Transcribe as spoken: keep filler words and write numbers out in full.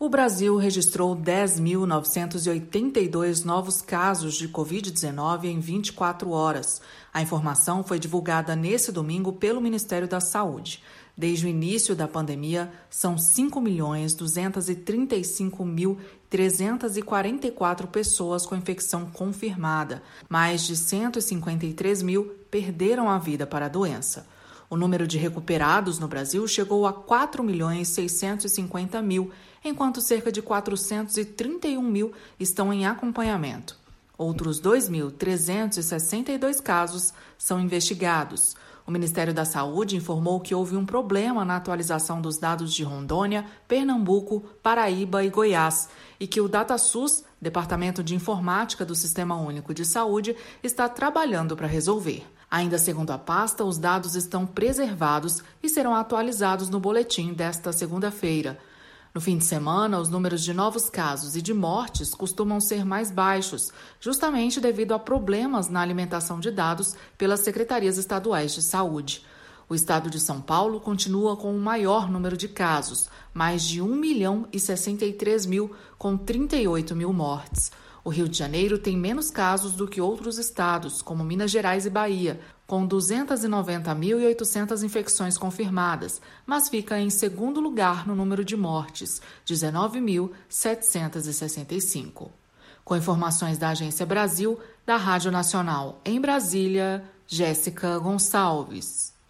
O Brasil registrou dez mil novecentos e oitenta e dois novos casos de covid dezenove em vinte e quatro horas. A informação foi divulgada nesse domingo pelo Ministério da Saúde. Desde o início da pandemia, são cinco milhões duzentos e trinta e cinco mil trezentos e quarenta e quatro pessoas com infecção confirmada. Mais de cento e cinquenta e três mil perderam a vida para a doença. O número de recuperados no Brasil chegou a quatro milhões seiscentos e cinquenta mil, enquanto cerca de quatrocentos e trinta e um mil estão em acompanhamento. Outros dois mil trezentos e sessenta e dois casos são investigados. O Ministério da Saúde informou que houve um problema na atualização dos dados de Rondônia, Pernambuco, Paraíba e Goiás e que o DataSUS, Departamento de Informática do Sistema Único de Saúde, está trabalhando para resolver. Ainda segundo a pasta, os dados estão preservados e serão atualizados no boletim desta segunda-feira. No fim de semana, os números de novos casos e de mortes costumam ser mais baixos, justamente devido a problemas na alimentação de dados pelas secretarias estaduais de saúde. O estado de São Paulo continua com o maior número de casos, mais de um milhão e sessenta e três mil, com trinta e oito mil mortes. O Rio de Janeiro tem menos casos do que outros estados, como Minas Gerais e Bahia, com duzentos e noventa mil e oitocentas infecções confirmadas, mas fica em segundo lugar no número de mortes, dezenove mil setecentos e sessenta e cinco. Com informações da Agência Brasil, da Rádio Nacional em Brasília, Jéssica Gonçalves.